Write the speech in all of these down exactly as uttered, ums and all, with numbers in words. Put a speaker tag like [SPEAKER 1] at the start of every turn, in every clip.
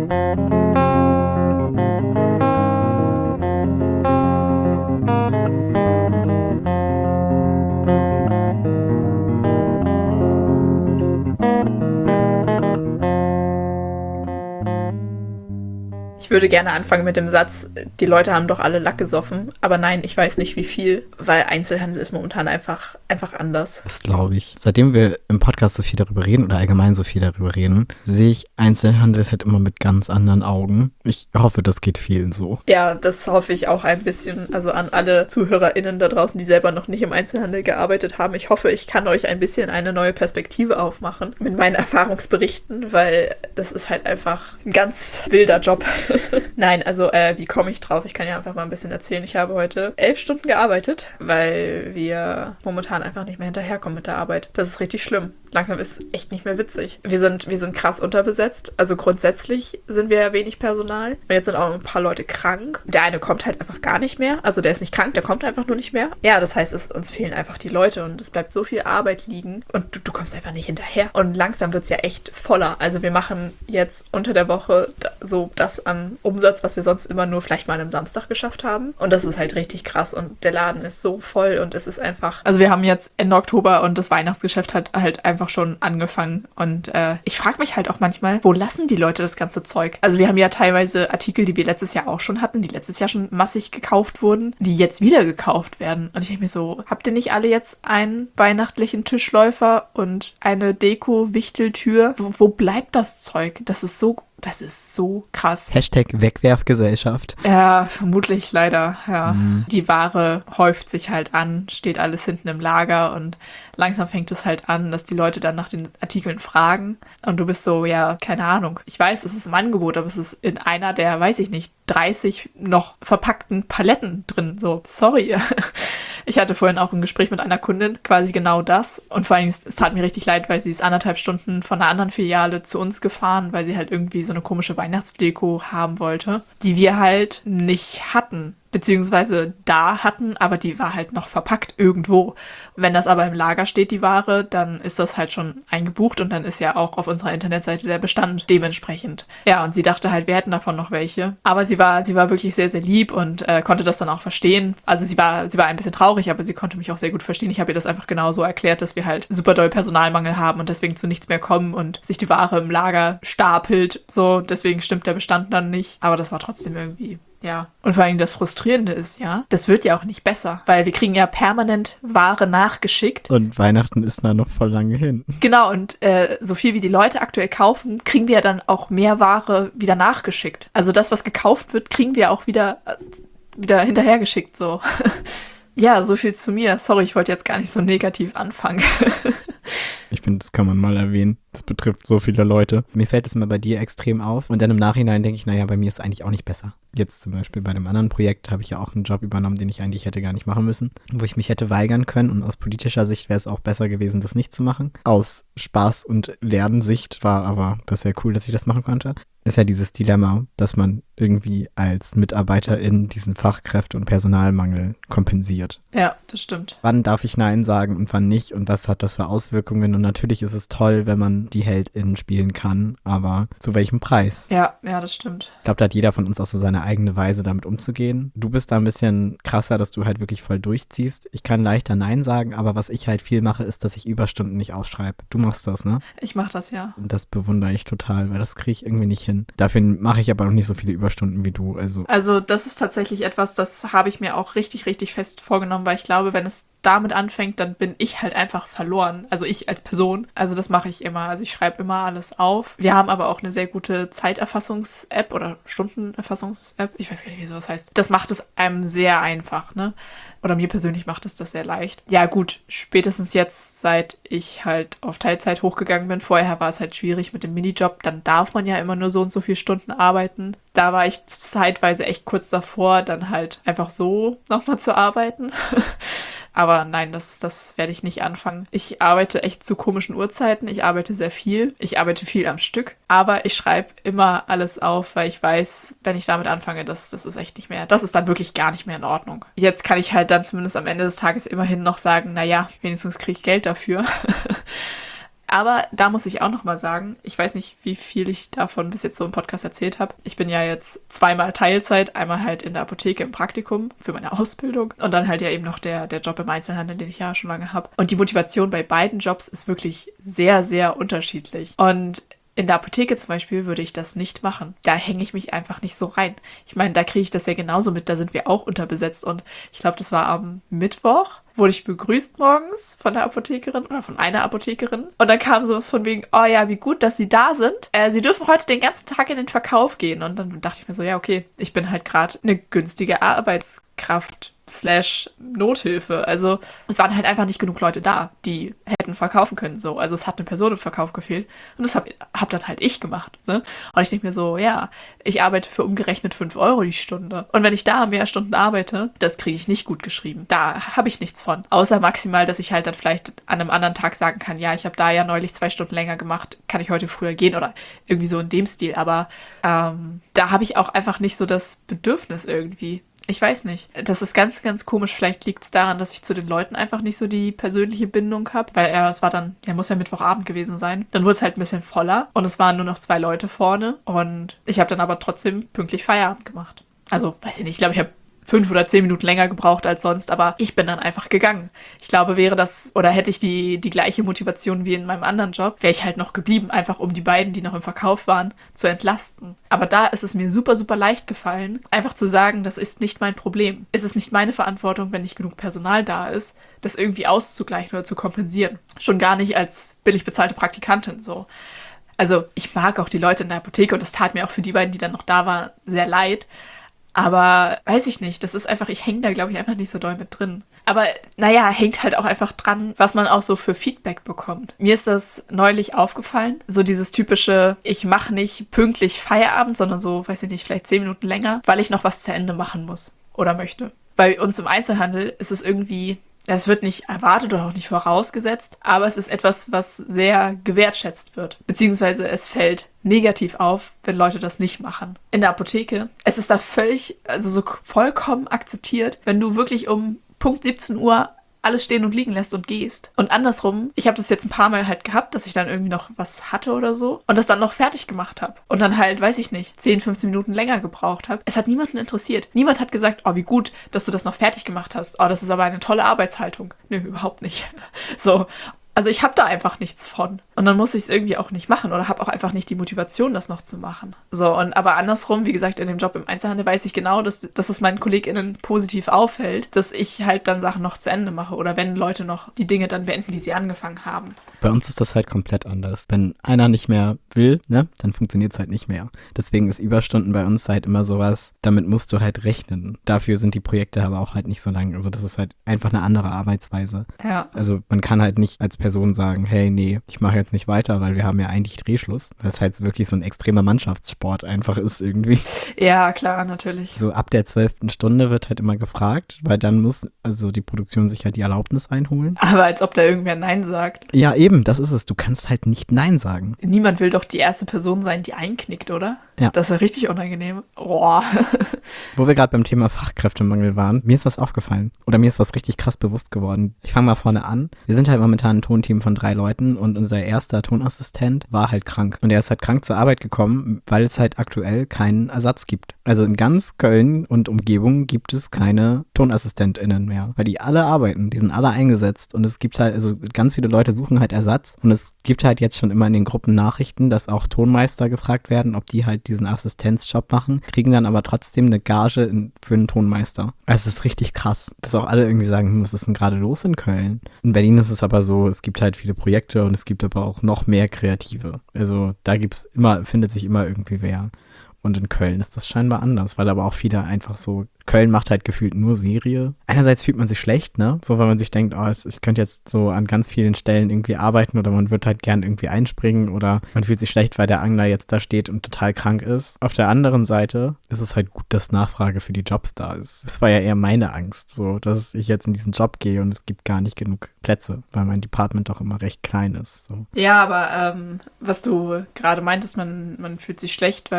[SPEAKER 1] Ich würde gerne anfangen mit dem Satz, die Leute haben doch alle Lack gesoffen, aber nein, ich weiß nicht wie viel, weil Einzelhandel ist momentan einfach, einfach anders.
[SPEAKER 2] Das glaube ich. Seitdem wir im Podcast so viel darüber reden oder allgemein so viel darüber reden, sehe ich Einzelhandel halt immer mit ganz anderen Augen. Ich hoffe, das geht vielen so.
[SPEAKER 1] Ja, das hoffe ich auch ein bisschen. Also an alle ZuhörerInnen da draußen, die selber noch nicht im Einzelhandel gearbeitet haben. Ich hoffe, ich kann euch ein bisschen eine neue Perspektive aufmachen mit meinen Erfahrungsberichten, weil das ist halt einfach ein ganz wilder Job. Nein, also äh, wie komme ich drauf? Ich kann ja einfach mal ein bisschen erzählen. Ich habe heute elf Stunden gearbeitet, weil wir momentan einfach nicht mehr hinterherkommen mit der Arbeit. Das ist richtig schlimm. Langsam ist echt nicht mehr witzig. Wir sind, wir sind krass unterbesetzt. Also grundsätzlich sind wir ja wenig Personal. Und jetzt sind auch ein paar Leute krank. Der eine kommt halt einfach gar nicht mehr. Also der ist nicht krank, der kommt einfach nur nicht mehr. Ja, das heißt, es, uns fehlen einfach die Leute und es bleibt so viel Arbeit liegen und du, du kommst einfach nicht hinterher. Und langsam wird es ja echt voller. Also wir machen jetzt unter der Woche so das an Umsatz, was wir sonst immer nur vielleicht mal an einem Samstag geschafft haben. Und das ist halt richtig krass und der Laden ist so voll und es ist einfach... Also wir haben jetzt Ende Oktober und das Weihnachtsgeschäft hat halt einfach schon angefangen und äh, ich frage mich halt auch manchmal, wo lassen die Leute das ganze Zeug? Also wir haben ja teilweise Artikel, die wir letztes Jahr auch schon hatten, die letztes Jahr schon massig gekauft wurden, die jetzt wieder gekauft werden. Und ich denke mir so, habt ihr nicht alle jetzt einen weihnachtlichen Tischläufer und eine Deko-Wichteltür? Wo, wo bleibt das Zeug? Das ist so Das ist so krass.
[SPEAKER 2] Hashtag Wegwerfgesellschaft.
[SPEAKER 1] Ja, vermutlich leider, ja.
[SPEAKER 2] Mhm.
[SPEAKER 1] Die Ware häuft sich halt an, steht alles hinten im Lager und langsam fängt es halt an, dass die Leute dann nach den Artikeln fragen und du bist so, ja, keine Ahnung. Ich weiß, es ist im Angebot, aber es ist in einer der, weiß ich nicht, dreißig noch verpackten Paletten drin. So, sorry. Ich hatte vorhin auch ein Gespräch mit einer Kundin, quasi genau das. Und vor allem, es, es tat mir richtig leid, weil sie ist anderthalb Stunden von einer anderen Filiale zu uns gefahren, weil sie halt irgendwie so eine komische Weihnachtsdeko haben wollte, die wir halt nicht hatten. Beziehungsweise da hatten, aber die war halt noch verpackt irgendwo. Wenn das aber im Lager steht, die Ware, dann ist das halt schon eingebucht und dann ist ja auch auf unserer Internetseite der Bestand dementsprechend. Ja, und sie dachte halt, wir hätten davon noch welche. Aber sie war, sie war wirklich sehr, sehr lieb und äh, konnte das dann auch verstehen. Also sie war, sie war ein bisschen traurig, aber sie konnte mich auch sehr gut verstehen. Ich habe ihr das einfach genauso erklärt, dass wir halt super doll Personalmangel haben und deswegen zu nichts mehr kommen und sich die Ware im Lager stapelt. So, deswegen stimmt der Bestand dann nicht. Aber das war trotzdem irgendwie... Ja, und vor allem das Frustrierende ist, ja, das wird ja auch nicht besser, weil wir kriegen ja permanent Ware nachgeschickt.
[SPEAKER 2] Und Weihnachten ist da noch voll lange hin.
[SPEAKER 1] Genau, und äh, so viel wie die Leute aktuell kaufen, kriegen wir ja dann auch mehr Ware wieder nachgeschickt. Also das, was gekauft wird, kriegen wir auch wieder, äh, wieder hinterhergeschickt, so. Ja, so viel zu mir. Sorry, ich wollte jetzt gar nicht so negativ anfangen.
[SPEAKER 2] Ich finde, das kann man mal erwähnen. Das betrifft so viele Leute. Mir fällt es immer bei dir extrem auf. Und dann im Nachhinein denke ich, naja, bei mir ist es eigentlich auch nicht besser. Jetzt zum Beispiel bei dem anderen Projekt habe ich ja auch einen Job übernommen, den ich eigentlich hätte gar nicht machen müssen. Wo ich mich hätte weigern können. Und aus politischer Sicht wäre es auch besser gewesen, das nicht zu machen. Aus Spaß- und Lernsicht war aber das sehr cool, dass ich das machen konnte. Ist ja dieses Dilemma, dass man irgendwie als Mitarbeiterin diesen Fachkräfte- und Personalmangel kompensiert.
[SPEAKER 1] Ja, das stimmt.
[SPEAKER 2] Wann darf ich Nein sagen und wann nicht und was hat das für Auswirkungen? Und natürlich ist es toll, wenn man die HeldInnen spielen kann, aber zu welchem Preis?
[SPEAKER 1] Ja, ja, das stimmt.
[SPEAKER 2] Ich glaube, da hat jeder von uns auch so seine eigene Weise, damit umzugehen. Du bist da ein bisschen krasser, dass du halt wirklich voll durchziehst. Ich kann leichter Nein sagen, aber was ich halt viel mache, ist, dass ich Überstunden nicht aufschreibe. Du machst das, ne?
[SPEAKER 1] Ich mach das, ja.
[SPEAKER 2] Und das bewundere ich total, weil das kriege ich irgendwie nicht hin. Dafür mache ich aber noch nicht so viele Überstunden wie du. Also,
[SPEAKER 1] also das ist tatsächlich etwas, das habe ich mir auch richtig, richtig fest vorgenommen, weil ich glaube, wenn es damit anfängt, dann bin ich halt einfach verloren. Also ich als Person. Also das mache ich immer. Also ich schreibe immer alles auf. Wir haben aber auch eine sehr gute Zeiterfassungs-App oder Stundenerfassungs-App. Ich weiß gar nicht, wie sowas heißt. Das macht es einem sehr einfach, ne? Oder mir persönlich macht es das sehr leicht. Ja gut, spätestens jetzt, seit ich halt auf Teilzeit hochgegangen bin. Vorher war es halt schwierig mit dem Minijob. Dann darf man ja immer nur so und so viele Stunden arbeiten. Da war ich zeitweise echt kurz davor, dann halt einfach so nochmal zu arbeiten. Aber nein, das, das werde ich nicht anfangen. Ich arbeite echt zu komischen Uhrzeiten. Ich arbeite sehr viel. Ich arbeite viel am Stück. Aber ich schreibe immer alles auf, weil ich weiß, wenn ich damit anfange, das, das ist echt nicht mehr, das ist dann wirklich gar nicht mehr in Ordnung. Jetzt kann ich halt dann zumindest am Ende des Tages immerhin noch sagen, naja, wenigstens kriege ich Geld dafür. Aber da muss ich auch noch mal sagen, ich weiß nicht, wie viel ich davon bis jetzt so im Podcast erzählt habe. Ich bin ja jetzt zweimal Teilzeit, einmal halt in der Apotheke im Praktikum für meine Ausbildung und dann halt ja eben noch der, der Job im Einzelhandel, den ich ja schon lange habe. Und die Motivation bei beiden Jobs ist wirklich sehr, sehr unterschiedlich. Und in der Apotheke zum Beispiel würde ich das nicht machen. Da hänge ich mich einfach nicht so rein. Ich meine, da kriege ich das ja genauso mit, da sind wir auch unterbesetzt und ich glaube, das war am Mittwoch, wurde ich begrüßt morgens von der Apothekerin oder von einer Apothekerin und dann kam sowas von wegen, oh ja, wie gut, dass Sie da sind. Äh, Sie dürfen heute den ganzen Tag in den Verkauf gehen und dann dachte ich mir so, ja okay, ich bin halt gerade eine günstige Arbeitskraft slash Nothilfe. Also es waren halt einfach nicht genug Leute da, die hätten verkaufen können. So. Also es hat eine Person im Verkauf gefehlt und das habe hab dann halt ich gemacht. Ne? Und ich denke mir so, ja, ich arbeite für umgerechnet fünf Euro die Stunde. Und wenn ich da mehr Stunden arbeite, das kriege ich nicht gut geschrieben. Da habe ich nichts von. Außer maximal, dass ich halt dann vielleicht an einem anderen Tag sagen kann, ja, ich habe da ja neulich zwei Stunden länger gemacht, kann ich heute früher gehen oder irgendwie so in dem Stil. Aber ähm, da habe ich auch einfach nicht so das Bedürfnis irgendwie. Ich weiß nicht. Das ist ganz, ganz komisch. Vielleicht liegt es daran, dass ich zu den Leuten einfach nicht so die persönliche Bindung habe. Weil er, es war dann, ja, muss ja Mittwochabend gewesen sein. Dann wurde es halt ein bisschen voller und es waren nur noch zwei Leute vorne. Und ich habe dann aber trotzdem pünktlich Feierabend gemacht. Also, weiß ich nicht, ich glaube, ich habe fünf oder zehn Minuten länger gebraucht als sonst, aber ich bin dann einfach gegangen. Ich glaube, wäre das, oder hätte ich die, die gleiche Motivation wie in meinem anderen Job, wäre ich halt noch geblieben, einfach um die beiden, die noch im Verkauf waren, zu entlasten. Aber da ist es mir super, super leicht gefallen, einfach zu sagen, das ist nicht mein Problem. Es ist nicht meine Verantwortung, wenn nicht genug Personal da ist, das irgendwie auszugleichen oder zu kompensieren. Schon gar nicht als billig bezahlte Praktikantin so. Also ich mag auch die Leute in der Apotheke und das tat mir auch für die beiden, die dann noch da waren, sehr leid. Aber weiß ich nicht, das ist einfach, ich hänge da, glaube ich, einfach nicht so doll mit drin. Aber naja, hängt halt auch einfach dran, was man auch so für Feedback bekommt. Mir ist das neulich aufgefallen, so dieses typische, ich mache nicht pünktlich Feierabend, sondern so, weiß ich nicht, vielleicht zehn Minuten länger, weil ich noch was zu Ende machen muss oder möchte. Bei uns im Einzelhandel ist es irgendwie, es wird nicht erwartet oder auch nicht vorausgesetzt, aber es ist etwas, was sehr gewertschätzt wird. Beziehungsweise es fällt negativ auf, wenn Leute das nicht machen. In der Apotheke, es ist da völlig, also so vollkommen akzeptiert, wenn du wirklich um Punkt siebzehn Uhr alles stehen und liegen lässt und gehst. Und andersrum, ich habe das jetzt ein paar Mal halt gehabt, dass ich dann irgendwie noch was hatte oder so und das dann noch fertig gemacht habe. Und dann halt, weiß ich nicht, zehn, fünfzehn Minuten länger gebraucht habe. Es hat niemanden interessiert. Niemand hat gesagt, oh, wie gut, dass du das noch fertig gemacht hast. Oh, das ist aber eine tolle Arbeitshaltung. Nö, überhaupt nicht. So. Also ich habe da einfach nichts von. Und dann muss ich es irgendwie auch nicht machen oder habe auch einfach nicht die Motivation, das noch zu machen. So, und aber andersrum, wie gesagt, in dem Job im Einzelhandel weiß ich genau, dass, dass es meinen KollegInnen positiv auffällt, dass ich halt dann Sachen noch zu Ende mache oder wenn Leute noch die Dinge dann beenden, die sie angefangen haben.
[SPEAKER 2] Bei uns ist das halt komplett anders. Wenn einer nicht mehr will, ne, dann funktioniert es halt nicht mehr. Deswegen ist Überstunden bei uns halt immer sowas, damit musst du halt rechnen. Dafür sind die Projekte aber auch halt nicht so lang. Also das ist halt einfach eine andere Arbeitsweise.
[SPEAKER 1] Ja.
[SPEAKER 2] Also man kann halt nicht als Person sagen, hey, nee, ich mache jetzt nicht weiter, weil wir haben ja eigentlich Drehschluss. Weil es halt wirklich so ein extremer Mannschaftssport einfach ist irgendwie.
[SPEAKER 1] Ja, klar, natürlich.
[SPEAKER 2] So ab der zwölften Stunde wird halt immer gefragt, weil dann muss also die Produktion sich halt die Erlaubnis einholen.
[SPEAKER 1] Aber als ob da irgendwer Nein sagt.
[SPEAKER 2] Ja, eben, das ist es. Du kannst halt nicht Nein sagen.
[SPEAKER 1] Niemand will doch die erste Person sein, die einknickt, oder?
[SPEAKER 2] Ja.
[SPEAKER 1] Das ist ja richtig unangenehm. Oh.
[SPEAKER 2] Wo wir gerade beim Thema Fachkräftemangel waren, mir ist was aufgefallen. Oder mir ist was richtig krass bewusst geworden. Ich fange mal vorne an. Wir sind halt momentan ein Tonteam von drei Leuten und unser erster Tonassistent war halt krank. Und er ist halt krank zur Arbeit gekommen, weil es halt aktuell keinen Ersatz gibt. Also in ganz Köln und Umgebung gibt es keine TonassistentInnen mehr. Weil die alle arbeiten, die sind alle eingesetzt. Und es gibt halt, also ganz viele Leute suchen halt Ersatz. Und es gibt halt jetzt schon immer in den Gruppen Nachrichten, dass auch Tonmeister gefragt werden, ob die halt diesen Assistenzjob machen, kriegen dann aber trotzdem eine Gage in, für einen Tonmeister. Also es ist richtig krass, dass auch alle irgendwie sagen, hm, was ist denn gerade los in Köln? In Berlin ist es aber so, es gibt halt viele Projekte und es gibt aber auch noch mehr Kreative. Also da gibt's immer, findet sich immer irgendwie wer. Und in Köln ist das scheinbar anders, weil aber auch viele einfach so, Köln macht halt gefühlt nur Serie. Einerseits fühlt man sich schlecht, ne? So, weil man sich denkt, oh, ich könnte jetzt so an ganz vielen Stellen irgendwie arbeiten oder man wird halt gern irgendwie einspringen oder man fühlt sich schlecht, weil der Angler jetzt da steht und total krank ist. Auf der anderen Seite ist es halt gut, dass Nachfrage für die Jobs da ist. Das war ja eher meine Angst, so, dass ich jetzt in diesen Job gehe und es gibt gar nicht genug Plätze, weil mein Department doch immer recht klein ist. So.
[SPEAKER 1] Ja, aber ähm, was du gerade meintest, man, man fühlt sich schlecht, weil irgendwer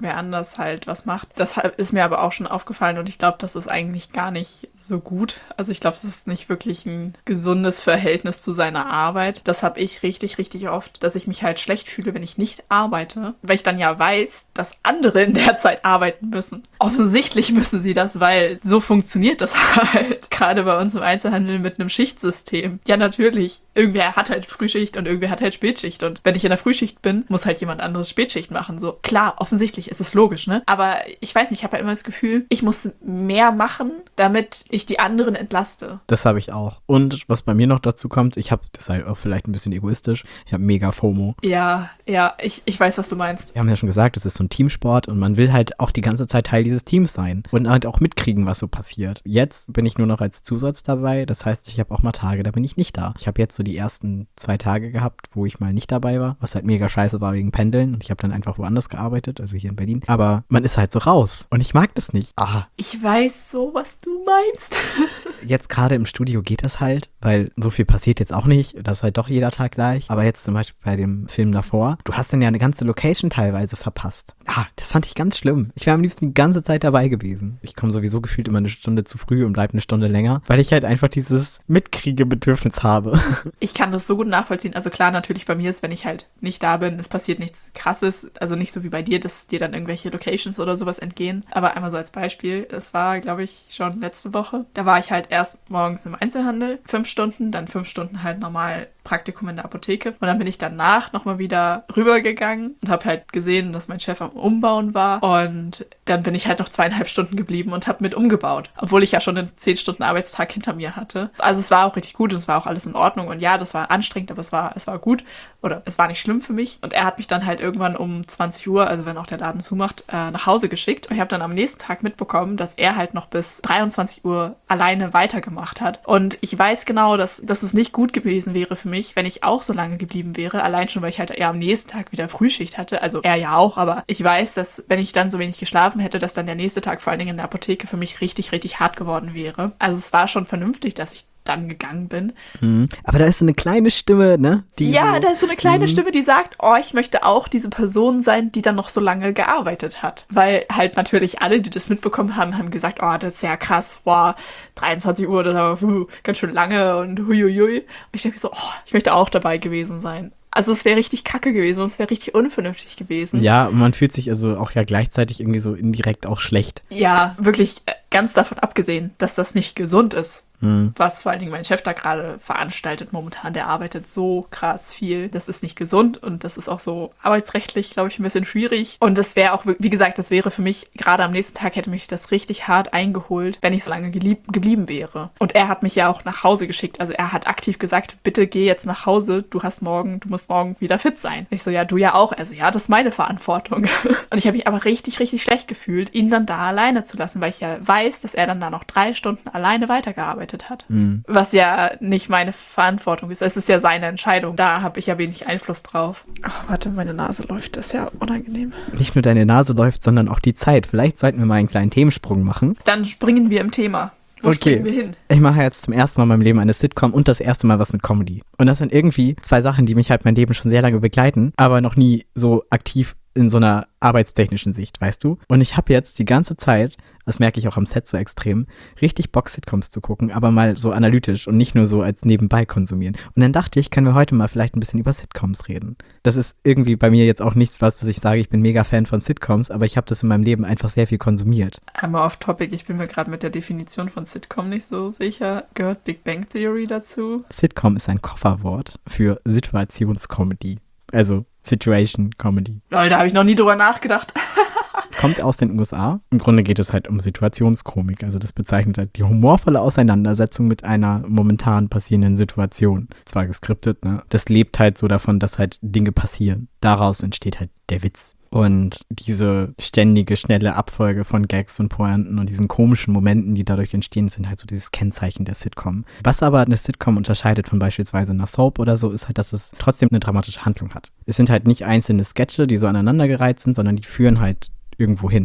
[SPEAKER 1] irgendwer anders halt was macht. Das ist mir aber auch schon aufgefallen und ich glaube, das ist eigentlich gar nicht so gut. Also ich glaube, es ist nicht wirklich ein gesundes Verhältnis zu seiner Arbeit. Das habe ich richtig, richtig oft, dass ich mich halt schlecht fühle, wenn ich nicht arbeite, weil ich dann ja weiß, dass andere in der Zeit arbeiten müssen. Offensichtlich müssen sie das, weil so funktioniert das halt. Gerade bei uns im Einzelhandel mit einem Schichtsystem. Ja, natürlich. Irgendwer hat halt Frühschicht und irgendwer hat halt Spätschicht. Und wenn ich in der Frühschicht bin, muss halt jemand anderes Spätschicht machen. So, klar, offensichtlich ist es logisch, ne? Aber ich weiß nicht, ich habe ja immer das Gefühl, ich muss mehr machen, damit ich die anderen entlaste.
[SPEAKER 2] Das habe ich auch. Und was bei mir noch dazu kommt, ich habe, das ist halt auch vielleicht ein bisschen egoistisch, ich habe mega FOMO.
[SPEAKER 1] Ja, ja, ich, ich weiß, was du meinst.
[SPEAKER 2] Wir haben ja schon gesagt, es ist so ein Teamsport und man will halt auch die ganze Zeit Teil dieses Teams sein und halt auch mitkriegen, was so passiert. Jetzt bin ich nur noch als Zusatz dabei, das heißt, ich habe auch mal Tage, da bin ich nicht da. Ich habe jetzt so die ersten zwei Tage gehabt, wo ich mal nicht dabei war, was halt mega scheiße war wegen Pendeln und ich habe dann einfach woanders gearbeitet, also hier in Berlin. Aber man ist halt so raus und ich mag das nicht. Ah.
[SPEAKER 1] Ich weiß so, was du meinst.
[SPEAKER 2] Jetzt gerade im Studio geht das halt, weil so viel passiert jetzt auch nicht. Das ist halt doch jeder Tag gleich. Aber jetzt zum Beispiel bei dem Film davor, du hast dann ja eine ganze Location teilweise verpasst. Ah, das fand ich ganz schlimm. Ich wäre am liebsten die ganze Zeit dabei gewesen. Ich komme sowieso gefühlt immer eine Stunde zu früh und bleibe eine Stunde länger, weil ich halt einfach dieses Mitkriegebedürfnis habe.
[SPEAKER 1] Ich kann das so gut nachvollziehen. Also klar, natürlich bei mir ist, wenn ich halt nicht da bin, es passiert nichts Krasses. Also nicht so wie bei dir, dass dir dann irgendwelche Locations oder sowas entgehen. Aber einmal so als Beispiel, es war, glaube ich, schon letzte Woche. Da war ich halt erst morgens im Einzelhandel, fünf Stunden, dann fünf Stunden halt normal Praktikum in der Apotheke. Und dann bin ich danach nochmal wieder rübergegangen und habe halt gesehen, dass mein Chef am Umbauen war. Und dann bin ich halt noch zweieinhalb Stunden geblieben und habe mit umgebaut. Obwohl ich ja schon einen zehn Stunden Arbeitstag hinter mir hatte. Also es war auch richtig gut und es war auch alles in Ordnung. Und ja, das war anstrengend, aber es war, es war gut. Oder es war nicht schlimm für mich. Und er hat mich dann halt irgendwann um zwanzig Uhr, also wenn auch der Laden zumacht, äh, nach Hause geschickt. Und ich habe dann am nächsten Tag mitbekommen, dass er halt noch bis dreiundzwanzig Uhr alleine weitergemacht hat. Und ich weiß genau, dass, dass es nicht gut gewesen wäre für mich, wenn ich auch so lange geblieben wäre. Allein schon, weil ich halt eher am nächsten Tag wieder Frühschicht hatte. Also er ja auch, aber ich weiß, dass wenn ich dann so wenig geschlafen hätte, dass dann der nächste Tag vor allen Dingen in der Apotheke für mich richtig, richtig hart geworden wäre. Also es war schon vernünftig, dass ich dann gegangen bin.
[SPEAKER 2] Mhm. Aber da ist so eine kleine Stimme, ne? Die
[SPEAKER 1] ja,
[SPEAKER 2] so,
[SPEAKER 1] da ist so eine kleine
[SPEAKER 2] mhm.
[SPEAKER 1] Stimme, die sagt, oh, ich möchte auch diese Person sein, die dann noch so lange gearbeitet hat. Weil halt natürlich alle, die das mitbekommen haben, haben gesagt, oh, das ist ja krass, wow, dreiundzwanzig Uhr, das ist aber puh, ganz schön lange und huiuiui. Und ich denke so, oh, ich möchte auch dabei gewesen sein. Also es wäre richtig kacke gewesen, es wäre richtig unvernünftig gewesen.
[SPEAKER 2] Ja, und man fühlt sich also auch ja gleichzeitig irgendwie so indirekt auch schlecht.
[SPEAKER 1] Ja, wirklich ganz davon abgesehen, dass das nicht gesund ist.
[SPEAKER 2] Hm.
[SPEAKER 1] Was vor allen Dingen mein Chef da gerade veranstaltet momentan, der arbeitet so krass viel. Das ist nicht gesund und das ist auch so arbeitsrechtlich, glaube ich, ein bisschen schwierig. Und das wäre auch, wie gesagt, das wäre für mich, gerade am nächsten Tag hätte mich das richtig hart eingeholt, wenn ich so lange gelieb- geblieben wäre. Und er hat mich ja auch nach Hause geschickt. Also er hat aktiv gesagt, bitte geh jetzt nach Hause, du hast morgen, du musst morgen wieder fit sein. Ich so, ja, du ja auch. Also ja, das ist meine Verantwortung. Und ich habe mich aber richtig, richtig schlecht gefühlt, ihn dann da alleine zu lassen, weil ich ja weiß, dass er dann da noch drei Stunden alleine weitergearbeitet hat. Mhm. Was ja nicht meine Verantwortung ist. Es ist ja seine Entscheidung. Da habe ich ja wenig Einfluss drauf. Ach, warte, meine Nase läuft. Das ist ja unangenehm.
[SPEAKER 2] Nicht nur deine Nase läuft, sondern auch die Zeit. Vielleicht sollten wir mal einen kleinen Themensprung machen.
[SPEAKER 1] Dann springen wir im Thema. Wo
[SPEAKER 2] okay.
[SPEAKER 1] springen wir hin?
[SPEAKER 2] Ich mache jetzt zum ersten Mal in meinem Leben eine Sitcom und das erste Mal was mit Comedy. Und das sind irgendwie zwei Sachen, die mich halt mein Leben schon sehr lange begleiten, aber noch nie so aktiv in so einer arbeitstechnischen Sicht, weißt du? Und ich habe jetzt die ganze Zeit, das merke ich auch am Set so extrem, richtig Bock, Sitcoms zu gucken, aber mal so analytisch und nicht nur so als nebenbei konsumieren. Und dann dachte ich, können wir heute mal vielleicht ein bisschen über Sitcoms reden. Das ist irgendwie bei mir jetzt auch nichts, was ich sage, ich bin mega Fan von Sitcoms, aber ich habe das in meinem Leben einfach sehr viel konsumiert.
[SPEAKER 1] Einmal off topic, ich bin mir gerade mit der Definition von Sitcom nicht so sicher. Gehört Big Bang Theory dazu?
[SPEAKER 2] Sitcom ist ein Kofferwort für Situationscomedy. Also Situation Comedy.
[SPEAKER 1] Leute, da habe ich noch nie drüber nachgedacht.
[SPEAKER 2] Kommt aus den U S A. Im Grunde geht es halt um Situationskomik. Also das bezeichnet halt die humorvolle Auseinandersetzung mit einer momentan passierenden Situation. Zwar geskriptet, ne? Das lebt halt so davon, dass halt Dinge passieren. Daraus entsteht halt der Witz. Und diese ständige, schnelle Abfolge von Gags und Pointen und diesen komischen Momenten, die dadurch entstehen, sind halt so dieses Kennzeichen der Sitcom. Was aber eine Sitcom unterscheidet von beispielsweise einer Soap oder so, ist halt, dass es trotzdem eine dramatische Handlung hat. Es sind halt nicht einzelne Sketche, die so aneinandergereiht sind, sondern die führen halt irgendwo hin.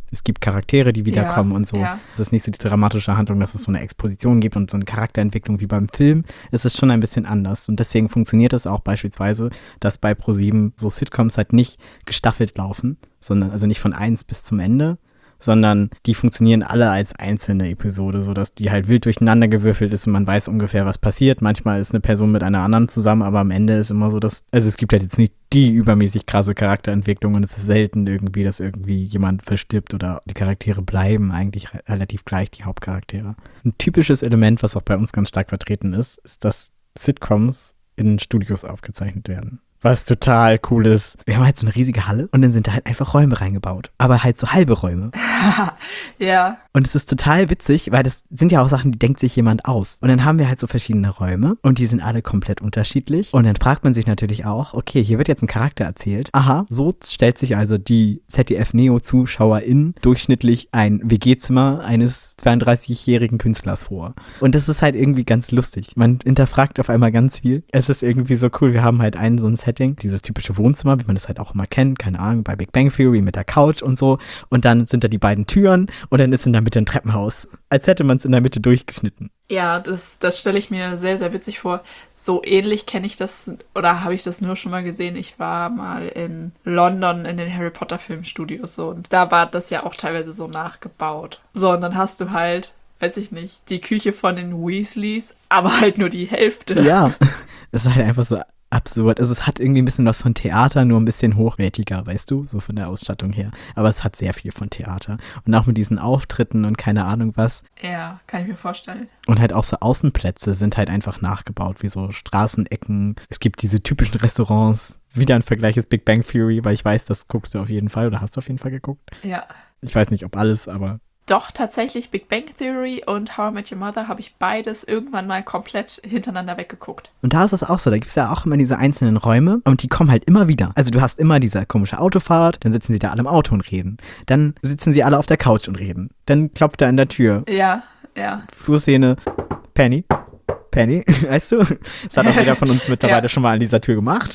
[SPEAKER 2] Es gibt Charaktere, die wiederkommen
[SPEAKER 1] ja,
[SPEAKER 2] und so.
[SPEAKER 1] Ja.
[SPEAKER 2] Es ist nicht so die dramatische Handlung, dass es so eine Exposition gibt und so eine Charakterentwicklung wie beim Film. Es ist schon ein bisschen anders. Und deswegen funktioniert es auch beispielsweise, dass bei ProSieben so Sitcoms halt nicht gestaffelt laufen, sondern also nicht von eins bis zum Ende, sondern die funktionieren alle als einzelne Episode, sodass die halt wild durcheinander gewürfelt ist und man weiß ungefähr, was passiert. Manchmal ist eine Person mit einer anderen zusammen, aber am Ende ist immer so, dass, also es gibt halt jetzt nicht die übermäßig krasse Charakterentwicklung und es ist selten irgendwie, dass irgendwie jemand verstirbt oder die Charaktere bleiben eigentlich re- relativ gleich, die Hauptcharaktere. Ein typisches Element, was auch bei uns ganz stark vertreten ist, ist, dass Sitcoms in Studios aufgezeichnet werden. Was total cool ist. Wir haben halt so eine riesige Halle und dann sind da halt einfach Räume reingebaut. Aber halt so halbe Räume.
[SPEAKER 1] ja.
[SPEAKER 2] Und es ist total witzig, weil das sind ja auch Sachen, die denkt sich jemand aus. Und dann haben wir halt so verschiedene Räume und die sind alle komplett unterschiedlich. Und dann fragt man sich natürlich auch, okay, hier wird jetzt ein Charakter erzählt. Aha, so stellt sich also die Z D F-Neo-ZuschauerInnen durchschnittlich ein W G-Zimmer eines zweiunddreißigjährigen Künstlers vor. Und das ist halt irgendwie ganz lustig. Man hinterfragt auf einmal ganz viel. Es ist irgendwie so cool. Wir haben halt einen so ein Setting, dieses typische Wohnzimmer, wie man das halt auch immer kennt, keine Ahnung, bei Big Bang Theory mit der Couch und so. Und dann sind da die beiden Türen und dann ist in der Mitte ein Treppenhaus. Als hätte man es in der Mitte durchgeschnitten.
[SPEAKER 1] Ja, das, das stelle ich mir sehr, sehr witzig vor. So ähnlich kenne ich das, oder habe ich das nur schon mal gesehen. Ich war mal in London in den Harry Potter Filmstudios so und da war das ja auch teilweise so nachgebaut. So, und dann hast du halt, weiß ich nicht, die Küche von den Weasleys, aber halt nur die Hälfte.
[SPEAKER 2] Ja, es ist halt einfach so absurd. Also es hat irgendwie ein bisschen was von Theater, nur ein bisschen hochwertiger, weißt du, so von der Ausstattung her. Aber es hat sehr viel von Theater. Und auch mit diesen Auftritten und keine Ahnung was.
[SPEAKER 1] Ja, kann ich mir vorstellen.
[SPEAKER 2] Und halt auch so Außenplätze sind halt einfach nachgebaut, wie so Straßenecken. Es gibt diese typischen Restaurants. Wieder ein Vergleich ist Big Bang Theory, weil ich weiß, das guckst du auf jeden Fall oder hast du auf jeden Fall geguckt.
[SPEAKER 1] Ja.
[SPEAKER 2] Ich weiß nicht, ob alles, aber...
[SPEAKER 1] Doch, tatsächlich Big Bang Theory und How I Met Your Mother habe ich beides irgendwann mal komplett hintereinander weggeguckt.
[SPEAKER 2] Und da ist es auch so, da gibt es ja auch immer diese einzelnen Räume und die kommen halt immer wieder. Also du hast immer diese komische Autofahrt, dann sitzen sie da alle im Auto und reden. Dann sitzen sie alle auf der Couch und reden. Dann klopft er an der Tür.
[SPEAKER 1] Ja, ja.
[SPEAKER 2] Flurszene, Penny. Penny, weißt du? Das hat auch jeder von uns mittlerweile ja. schon mal an dieser Tür gemacht.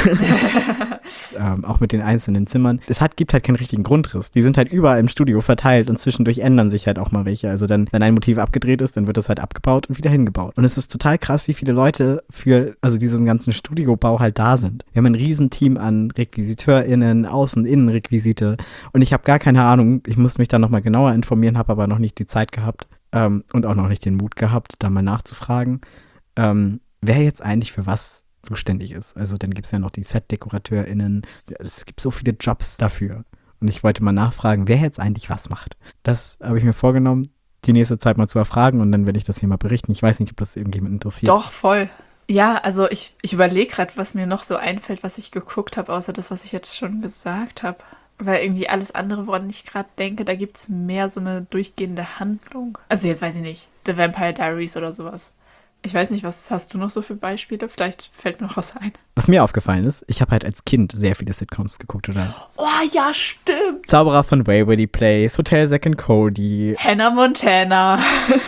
[SPEAKER 2] ähm, auch mit den einzelnen Zimmern. Es hat, gibt halt keinen richtigen Grundriss. Die sind halt überall im Studio verteilt und zwischendurch ändern sich halt auch mal welche. Also dann, wenn ein Motiv abgedreht ist, dann wird das halt abgebaut und wieder hingebaut. Und es ist total krass, wie viele Leute für also diesen ganzen Studiobau halt da sind. Wir haben ein Riesenteam an RequisiteurInnen, Außen-, Innenrequisite und ich habe gar keine Ahnung, ich muss mich da nochmal genauer informieren, habe aber noch nicht die Zeit gehabt. Ähm, und auch noch nicht den Mut gehabt, da mal nachzufragen, ähm, wer jetzt eigentlich für was zuständig ist. Also dann gibt es ja noch die Set-DekorateurInnen. Es gibt so viele Jobs dafür. Und ich wollte mal nachfragen, wer jetzt eigentlich was macht. Das habe ich mir vorgenommen, die nächste Zeit mal zu erfragen und dann werde ich das hier mal berichten. Ich weiß nicht, ob das irgendjemand interessiert.
[SPEAKER 1] Doch, voll. Ja, also ich, ich überlege gerade, was mir noch so einfällt, was ich geguckt habe, außer das, was ich jetzt schon gesagt habe. Weil irgendwie alles andere, woran ich gerade denke, da gibt es mehr so eine durchgehende Handlung. Also jetzt weiß ich nicht, The Vampire Diaries oder sowas. Ich weiß nicht, was hast du noch so für Beispiele? Vielleicht fällt mir noch was ein.
[SPEAKER 2] Was mir aufgefallen ist, ich habe halt als Kind sehr viele Sitcoms geguckt, oder?
[SPEAKER 1] Oh ja, stimmt.
[SPEAKER 2] Zauberer von Waverly Place, Hotel Zack and Cody.
[SPEAKER 1] Hannah Montana.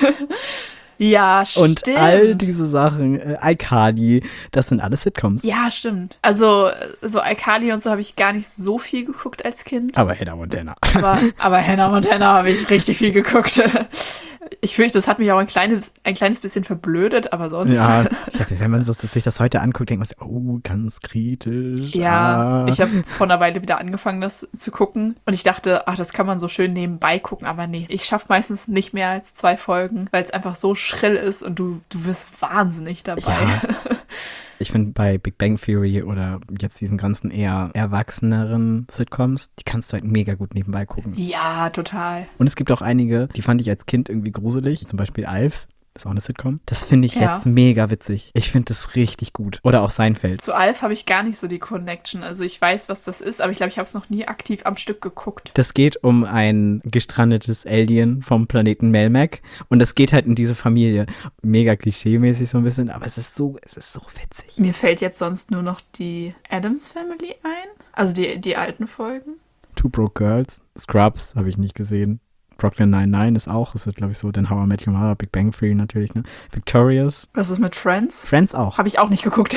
[SPEAKER 1] Ja, stimmt.
[SPEAKER 2] Und all diese Sachen, äh, iCarly, das sind alles Sitcoms.
[SPEAKER 1] Ja, stimmt. Also, so iCarly und so habe ich gar nicht so viel geguckt als Kind.
[SPEAKER 2] Aber Hannah Montana.
[SPEAKER 1] Aber, aber Hannah Montana habe ich richtig viel geguckt. Ich fürchte, das hat mich auch ein kleines, ein kleines bisschen verblödet, aber sonst.
[SPEAKER 2] Ja, ich hab, wenn man so, sich das heute anguckt, denkt man sich, oh, ganz kritisch.
[SPEAKER 1] Ja,
[SPEAKER 2] ah.
[SPEAKER 1] ich habe vor einer Weile wieder angefangen, das zu gucken. Und ich dachte, ach, das kann man so schön nebenbei gucken, aber nee. Ich schaffe meistens nicht mehr als zwei Folgen, weil es einfach so schrill ist und du, du wirst wahnsinnig dabei.
[SPEAKER 2] Ja. Ich finde bei Big Bang Theory oder jetzt diesen ganzen eher erwachseneren Sitcoms, die kannst du halt mega gut nebenbei gucken.
[SPEAKER 1] Ja, total.
[SPEAKER 2] Und es gibt auch einige, die fand ich als Kind irgendwie gruselig, zum Beispiel Alf. Das ist auch eine Sitcom. Das finde ich
[SPEAKER 1] ja.
[SPEAKER 2] jetzt mega witzig. Ich finde das richtig gut. Oder auch Seinfeld.
[SPEAKER 1] Zu Alf habe ich gar nicht so die Connection. Also ich weiß, was das ist, aber ich glaube, ich habe es noch nie aktiv am Stück geguckt.
[SPEAKER 2] Das geht um ein gestrandetes Alien vom Planeten Melmac. Und das geht halt in diese Familie. Mega klischee-mäßig so ein bisschen, aber es ist so, es ist so witzig.
[SPEAKER 1] Mir fällt jetzt sonst nur noch die Addams Family ein. Also die, die alten Folgen.
[SPEAKER 2] Two Broke Girls. Scrubs habe ich nicht gesehen. Brooklyn Nine-Nine ist auch, das ist glaube ich so, dann How I Met Your Mother, Big Bang Theory natürlich, ne? Victorious.
[SPEAKER 1] Was ist mit Friends?
[SPEAKER 2] Friends auch.
[SPEAKER 1] Habe ich auch nicht geguckt.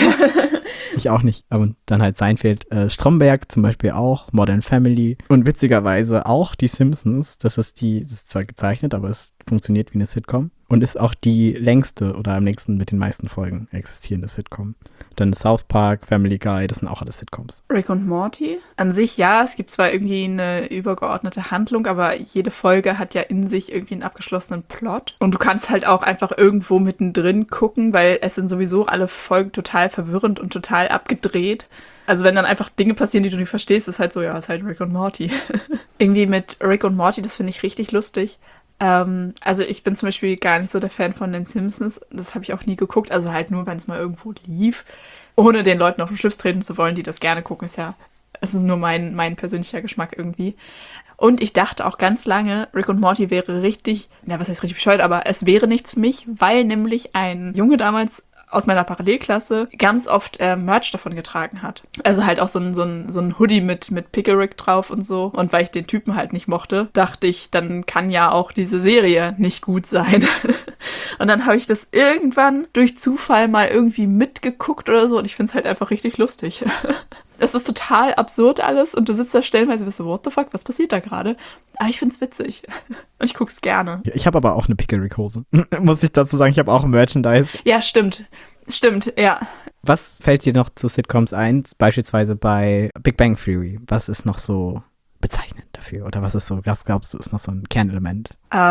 [SPEAKER 2] Ich auch nicht, aber dann halt Seinfeld. Äh, Stromberg zum Beispiel auch, Modern Family und witzigerweise auch die Simpsons. Das ist die, das ist zwar gezeichnet, aber es funktioniert wie eine Sitcom und ist auch die längste oder am längsten mit den meisten Folgen existierende Sitcom. Dann South Park, Family Guy, das sind auch alles Sitcoms.
[SPEAKER 1] Rick und Morty? An sich ja, es gibt zwar irgendwie eine übergeordnete Handlung, aber jede Folge hat ja in sich irgendwie einen abgeschlossenen Plot. Und du kannst halt auch einfach irgendwo mittendrin gucken, weil es sind sowieso alle Folgen total verwirrend und total abgedreht. Also wenn dann einfach Dinge passieren, die du nicht verstehst, ist halt so, ja, ist halt Rick und Morty. Irgendwie mit Rick und Morty, das finde ich richtig lustig. Ähm, also ich bin zum Beispiel gar nicht so der Fan von den Simpsons. Das habe ich auch nie geguckt. Also halt nur, wenn es mal irgendwo lief. Ohne den Leuten auf den Schlips treten zu wollen, die das gerne gucken. Ist ja, es ist nur mein, mein persönlicher Geschmack irgendwie. Und ich dachte auch ganz lange, Rick und Morty wäre richtig, na was heißt richtig bescheuert, aber es wäre nichts für mich, weil nämlich ein Junge damals aus meiner Parallelklasse ganz oft äh, Merch davon getragen hat. Also halt auch so ein, so ein, so ein Hoodie mit, mit Pickle Rick drauf und so. Und weil ich den Typen halt nicht mochte, dachte ich, dann kann ja auch diese Serie nicht gut sein. Und dann habe ich das irgendwann durch Zufall mal irgendwie mitgeguckt oder so und ich finde es halt einfach richtig lustig. Es ist total absurd alles und du sitzt da stellenweise und bist so, what the fuck, was passiert da gerade? Aber ich find's witzig. Und ich guck's gerne.
[SPEAKER 2] Ich habe aber auch eine Pickle Rick Hose. Muss ich dazu sagen, ich habe auch Merchandise.
[SPEAKER 1] Ja, stimmt. Stimmt, ja.
[SPEAKER 2] Was fällt dir noch zu Sitcoms ein? Beispielsweise bei Big Bang Theory. Was ist noch so bezeichnend dafür? Oder was ist so, was glaubst du, ist noch so ein Kernelement?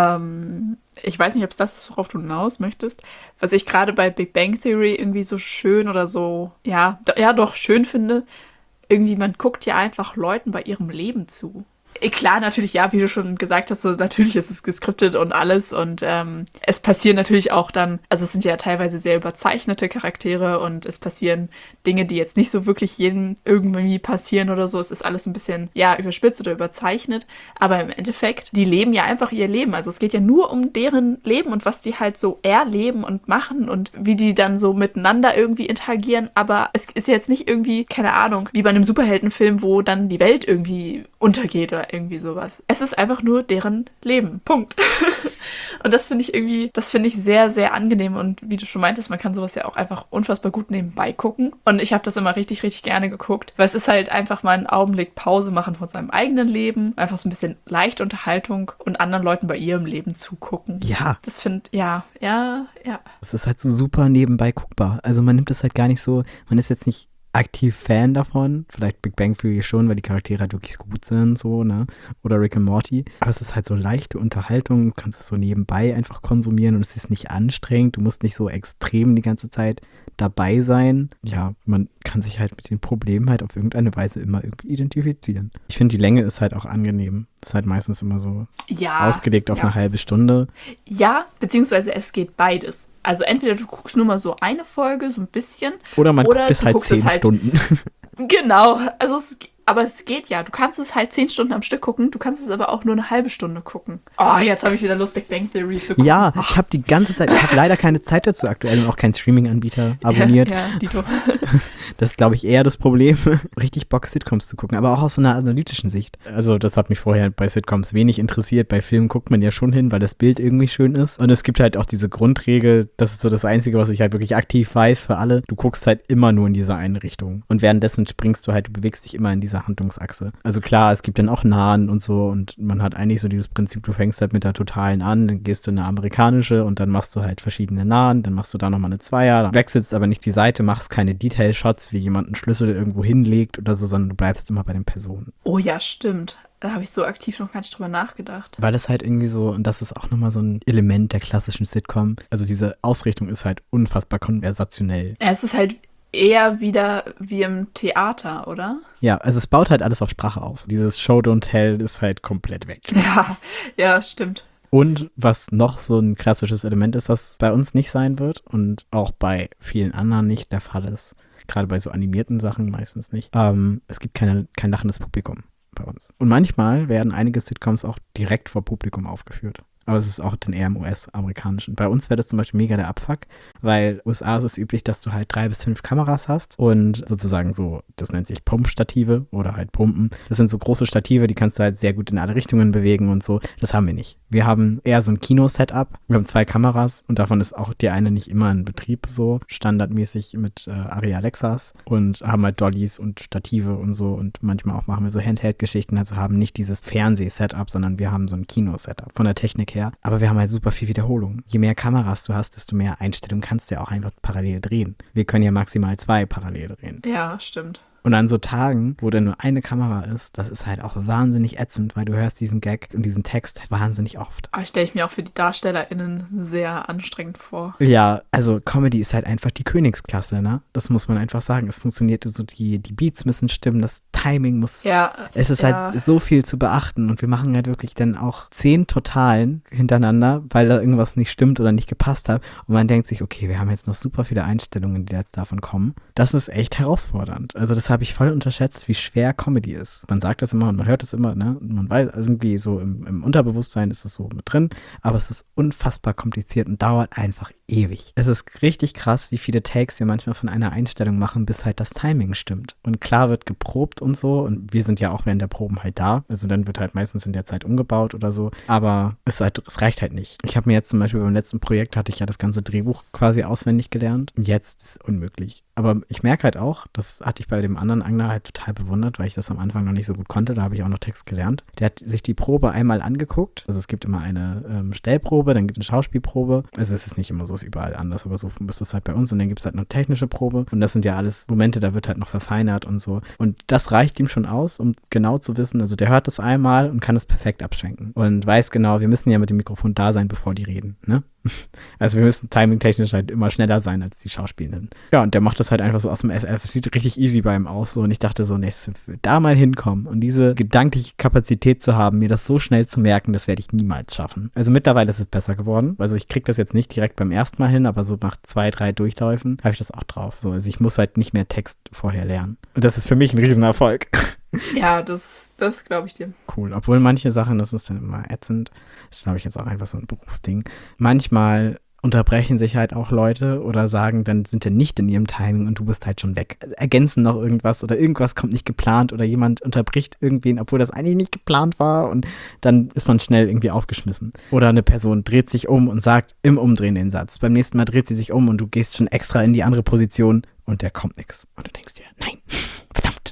[SPEAKER 1] Ähm, ich weiß nicht, ob es das ist, worauf du hinaus möchtest. Was ich gerade bei Big Bang Theory irgendwie so schön oder so, ja, do, ja doch schön finde, irgendwie, man guckt ja einfach Leuten bei ihrem Leben zu. Klar, natürlich, ja, wie du schon gesagt hast, so, natürlich ist es geskriptet und alles und ähm, es passieren natürlich auch dann, also es sind ja teilweise sehr überzeichnete Charaktere und es passieren Dinge, die jetzt nicht so wirklich jedem irgendwie passieren oder so. Es ist alles ein bisschen, ja, überspitzt oder überzeichnet, aber im Endeffekt, die leben ja einfach ihr Leben. Also es geht ja nur um deren Leben und was die halt so erleben und machen und wie die dann so miteinander irgendwie interagieren, aber es ist jetzt nicht irgendwie, keine Ahnung, wie bei einem Superheldenfilm, wo dann die Welt irgendwie untergeht oder irgendwie sowas. Es ist einfach nur deren Leben. Punkt. Und das finde ich irgendwie, das finde ich sehr, sehr angenehm. Und wie du schon meintest, man kann sowas ja auch einfach unfassbar gut nebenbei gucken. Und ich habe das immer richtig, richtig gerne geguckt, weil es ist halt einfach mal einen Augenblick Pause machen von seinem eigenen Leben, einfach so ein bisschen leichte Unterhaltung und anderen Leuten bei ihrem Leben zugucken.
[SPEAKER 2] Ja.
[SPEAKER 1] Das finde, ja, ja, ja.
[SPEAKER 2] Das ist halt so super nebenbei guckbar. Also man nimmt es halt gar nicht so, man ist jetzt nicht aktiv Fan davon, vielleicht Big Bang Theory schon, weil die Charaktere halt wirklich gut sind, so, ne, oder Rick and Morty, aber es ist halt so leichte Unterhaltung, du kannst es so nebenbei einfach konsumieren und es ist nicht anstrengend, du musst nicht so extrem die ganze Zeit dabei sein. Ja, man kann sich halt mit den Problemen halt auf irgendeine Weise immer irgendwie identifizieren. Ich finde, die Länge ist halt auch angenehm. Das ist halt meistens immer so
[SPEAKER 1] ja,
[SPEAKER 2] ausgelegt auf
[SPEAKER 1] ja.
[SPEAKER 2] eine halbe Stunde.
[SPEAKER 1] Ja, beziehungsweise es geht beides. Also entweder du guckst nur mal so eine Folge, so ein bisschen.
[SPEAKER 2] Oder man
[SPEAKER 1] oder
[SPEAKER 2] guckt es halt zehn halt, Stunden.
[SPEAKER 1] Genau, also es, aber es geht ja. Du kannst es halt zehn Stunden am Stück gucken, du kannst es aber auch nur eine halbe Stunde gucken. Oh, jetzt habe ich wieder Lust, Big Bang Theory zu gucken.
[SPEAKER 2] Ja, ich habe die ganze Zeit, ich habe leider keine Zeit dazu aktuell und auch keinen Streaming-Anbieter abonniert.
[SPEAKER 1] Ja, ja, Dito.
[SPEAKER 2] Das ist, glaube ich, eher das Problem, richtig Bock, Sitcoms zu gucken, aber auch aus so einer analytischen Sicht. Also das hat mich vorher bei Sitcoms wenig interessiert. Bei Filmen guckt man ja schon hin, weil das Bild irgendwie schön ist. Und es gibt halt auch diese Grundregel, das ist so das Einzige, was ich halt wirklich aktiv weiß für alle. Du guckst halt immer nur in diese eine Richtung. Und währenddessen springst du halt, du bewegst dich immer in dieser Handlungsachse. Also klar, es gibt dann auch Nahen und so und man hat eigentlich so dieses Prinzip, du fängst halt mit der Totalen an, dann gehst du in eine amerikanische und dann machst du halt verschiedene Nahen, dann machst du da nochmal eine Zweier, dann wechselst aber nicht die Seite, machst keine Detail-Shots, wie jemand einen Schlüssel irgendwo hinlegt oder so, sondern du bleibst immer bei den Personen.
[SPEAKER 1] Oh ja, stimmt. Da habe ich so aktiv noch gar nicht drüber nachgedacht.
[SPEAKER 2] Weil das halt irgendwie so, und das ist auch nochmal so ein Element der klassischen Sitcom, also diese Ausrichtung ist halt unfassbar konversationell.
[SPEAKER 1] Ja, es ist halt eher wieder wie im Theater, oder?
[SPEAKER 2] Ja, also es baut halt alles auf Sprache auf. Dieses Show Don't Tell ist halt komplett weg.
[SPEAKER 1] Ja, ja, stimmt.
[SPEAKER 2] Und was noch so ein klassisches Element ist, was bei uns nicht sein wird und auch bei vielen anderen nicht der Fall ist, gerade bei so animierten Sachen meistens nicht, ähm, es gibt keine, kein lachendes Publikum bei uns. Und manchmal werden einige Sitcoms auch direkt vor Publikum aufgeführt. aber es ist auch dann eher im U S-amerikanischen. Bei uns wäre das zum Beispiel mega der Abfuck, weil U S A ist es üblich, dass du halt drei bis fünf Kameras hast und sozusagen so, das nennt sich Pumpstative oder halt Pumpen. Das sind so große Stative, die kannst du halt sehr gut in alle Richtungen bewegen und so. Das haben wir nicht. Wir haben eher so ein Kino-Setup. Wir haben zwei Kameras und davon ist auch die eine nicht immer in Betrieb, so standardmäßig mit äh, Arri Alexas, und haben halt Dollys und Stative und so, und manchmal auch machen wir so Handheld-Geschichten, also haben nicht dieses Fernseh-Setup, sondern wir haben so ein Kino-Setup von der Technik her. Aber wir haben halt super viel Wiederholung. Je mehr Kameras du hast, desto mehr Einstellungen kannst du ja auch einfach parallel drehen. Wir können ja maximal zwei parallel drehen.
[SPEAKER 1] Ja, stimmt.
[SPEAKER 2] Und an so Tagen, wo dann nur eine Kamera ist, das ist halt auch wahnsinnig ätzend, weil du hörst diesen Gag und diesen Text wahnsinnig oft.
[SPEAKER 1] Aber stelle ich mir auch für die DarstellerInnen sehr anstrengend vor.
[SPEAKER 2] Ja, also Comedy ist halt einfach die Königsklasse, ne? Das muss man einfach sagen. Es funktioniert so, die, die Beats müssen stimmen, das Timing muss...
[SPEAKER 1] Ja.
[SPEAKER 2] Es ist
[SPEAKER 1] ja.
[SPEAKER 2] halt so viel zu beachten und wir machen halt wirklich dann auch zehn Totalen hintereinander, weil da irgendwas nicht stimmt oder nicht gepasst hat. Und man denkt sich, okay, wir haben jetzt noch super viele Einstellungen, die jetzt davon kommen. Das ist echt herausfordernd. Also das habe ich voll unterschätzt, wie schwer Comedy ist. Man sagt das immer und man hört es immer, ne? Und man weiß, also irgendwie so im, im Unterbewusstsein ist es so mit drin, aber es ist unfassbar kompliziert und dauert einfach ewig. Es ist richtig krass, wie viele Takes wir manchmal von einer Einstellung machen, bis halt das Timing stimmt. Und klar wird geprobt und so, und wir sind ja auch während der Proben halt da, also dann wird halt meistens in der Zeit umgebaut oder so, aber es, halt, es reicht halt nicht. Ich habe mir jetzt zum Beispiel beim letzten Projekt, hatte ich ja das ganze Drehbuch quasi auswendig gelernt, und jetzt ist es unmöglich. Aber ich merke halt auch, das hatte ich bei dem anderen Angler halt total bewundert, weil ich das am Anfang noch nicht so gut konnte, da habe ich auch noch Text gelernt. Der hat sich die Probe einmal angeguckt, also es gibt immer eine ähm, Stellprobe, dann gibt es eine Schauspielprobe, also es ist nicht immer so, ist überall anders, aber so ist das halt bei uns, und dann gibt es halt eine technische Probe, und das sind ja alles Momente, da wird halt noch verfeinert und so, und das reicht ihm schon aus, um genau zu wissen, also der hört das einmal und kann es perfekt abschenken und weiß genau, wir müssen ja mit dem Mikrofon da sein, bevor die reden, ne? Also wir müssen timing-technisch halt immer schneller sein als die Schauspielenden. Ja, und der macht das halt einfach so aus dem F F. Es sieht richtig easy bei ihm aus. So. Und ich dachte so, nee, da mal hinkommen und diese gedankliche Kapazität zu haben, mir das so schnell zu merken, das werde ich niemals schaffen. Also mittlerweile ist es besser geworden. Also ich kriege das jetzt nicht direkt beim ersten Mal hin, aber so nach zwei, drei Durchläufen habe ich das auch drauf. So, also ich muss halt nicht mehr Text vorher lernen. Und das ist für mich ein Riesenerfolg.
[SPEAKER 1] Ja, das, das glaube ich dir.
[SPEAKER 2] Cool. Obwohl manche Sachen, das ist dann immer ätzend. Das ist, glaube ich, jetzt auch einfach so ein Berufsding. Manchmal unterbrechen sich halt auch Leute oder sagen, dann sind die nicht in ihrem Timing und du bist halt schon weg. Ergänzen noch irgendwas oder irgendwas kommt nicht geplant oder jemand unterbricht irgendwen, obwohl das eigentlich nicht geplant war, und dann ist man schnell irgendwie aufgeschmissen. Oder eine Person dreht sich um und sagt im Umdrehen den Satz. Beim nächsten Mal dreht sie sich um und du gehst schon extra in die andere Position und der kommt nichts. Und du denkst dir, nein, verdammt.